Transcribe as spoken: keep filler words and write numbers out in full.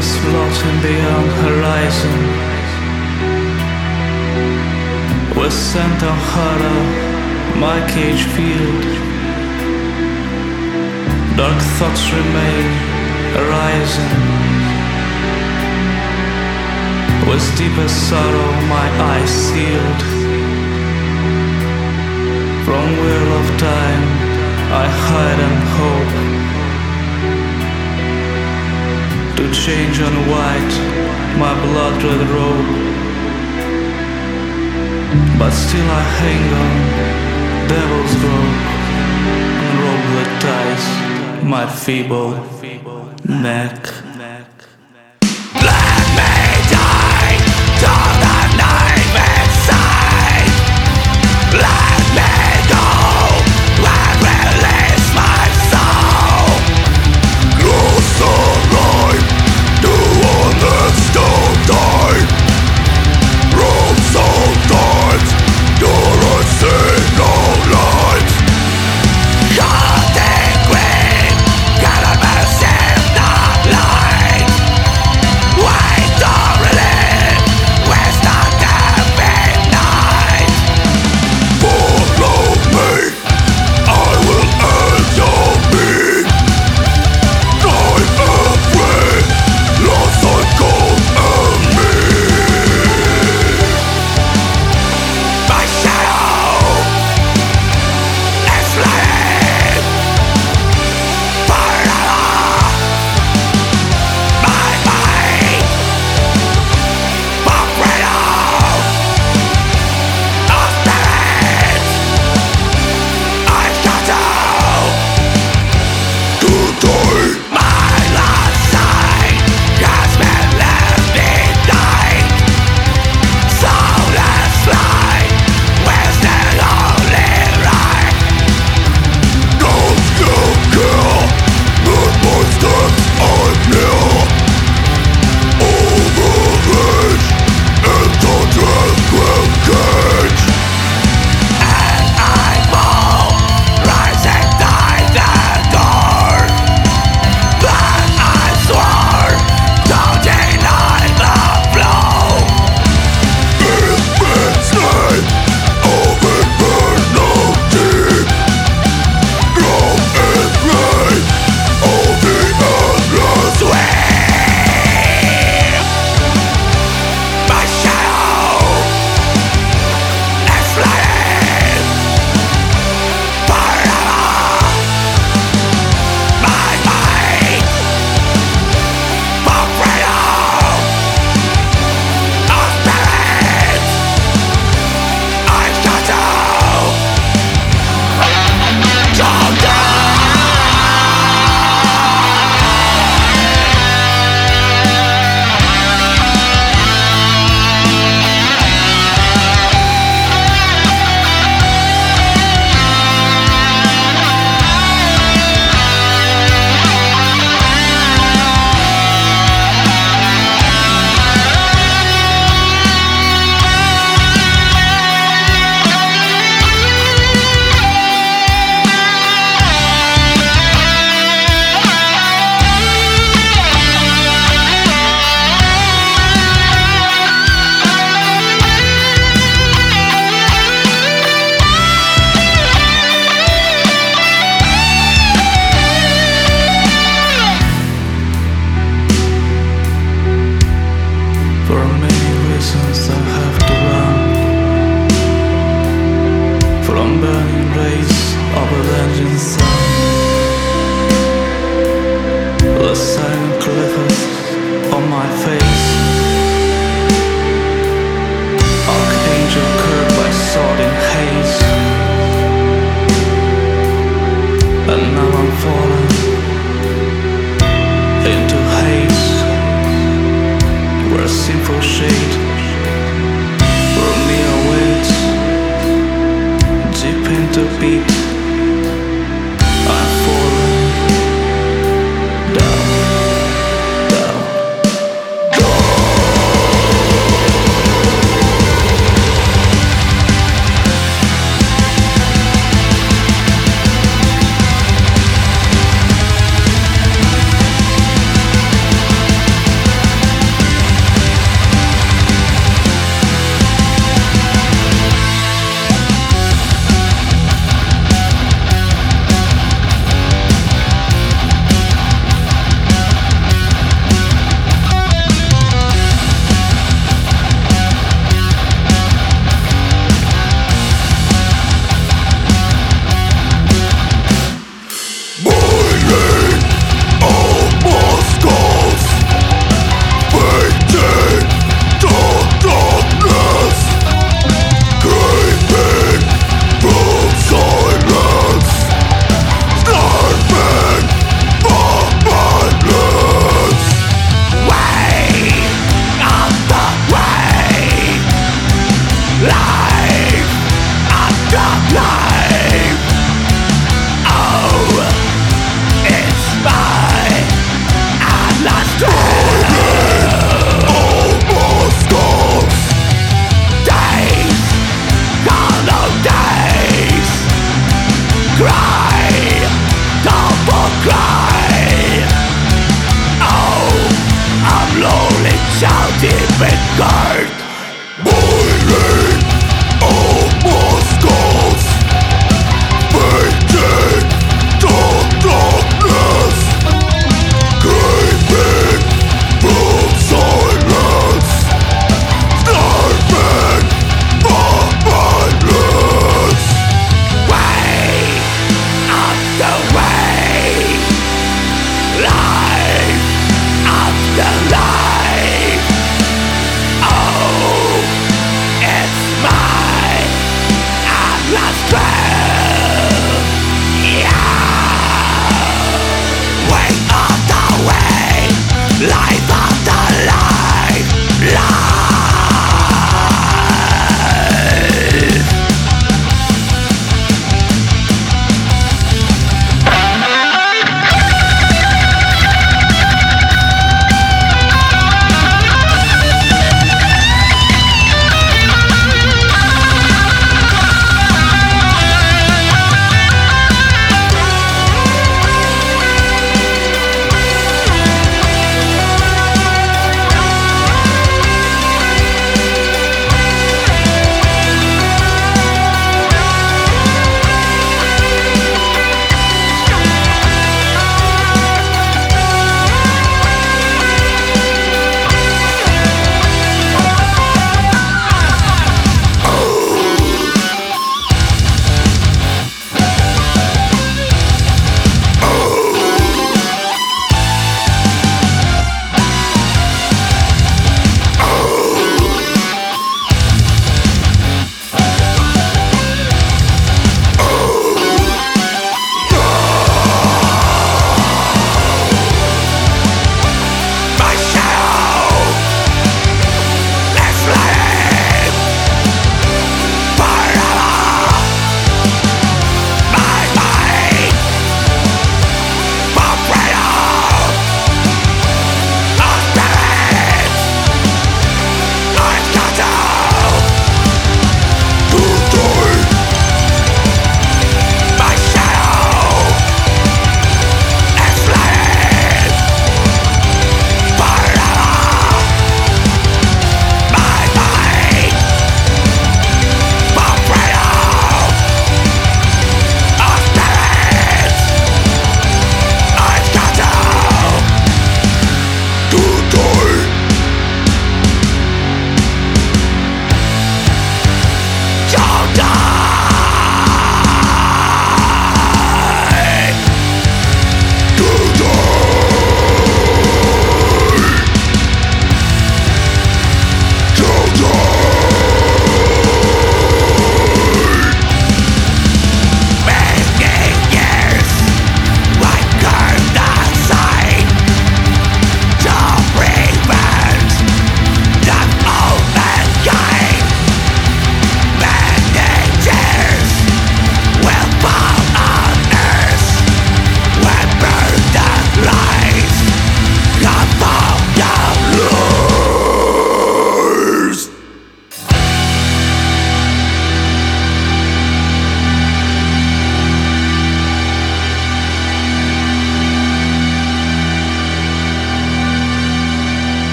was floating beyond horizon. Was sent on Hara, my cage field. Dark thoughts remain arising. Was deepest sorrow my eyes sealed. From wheel of time I hide and hope to change on white my blood-red robe. But still I hang on devil's rope and rope that ties my feeble neck. Let me die to the knife inside. Let me go and release my soul. Close the line to one that still died. Roll so tight, you're a single light. Hunting queen, get a massive not light. Wait to relieve, waste the heavy night. Follow me, I will end your beat. Die afraid, lost on cold and me. My shadow is flying forever. My mind for freedom of spirit. I shadow today. My last sign has been left behind. Soulless flight with the only right. Don't you kill the monsters I'm near. Overreach into the cage. And I fall, rising tide the door. But I swore, don't deny the flow. It's midnight, overburn no deep. Drum is rain, all the endless way. My shadow is flying forever. My mind for freedom of spirit. I shadow don't die. For many reasons I have to run from burning rays of a raging sun. The silent cliffs on my face, archangel curved by sword in haze. And now I'm falling into haze, where sinful shade from me awaits. Deep into beat, I'm falling down, down. Gate boiling almost goes Painted to darkness Creeping from silence Starving for violence Way after way Life after life Oh, it's my endless trail Yeah Way after way Life after life Life